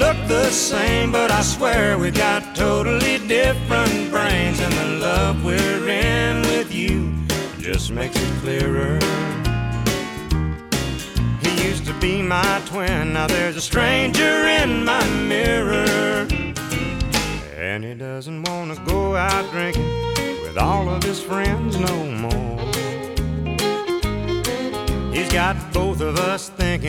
look the same, but I swear we got totally different brains, and the love we're in with you just makes it clearer. He used to be my twin, now there's a stranger in my mirror, and he doesn't want to go out drinking with all of his friends no more. He's got both of us thinking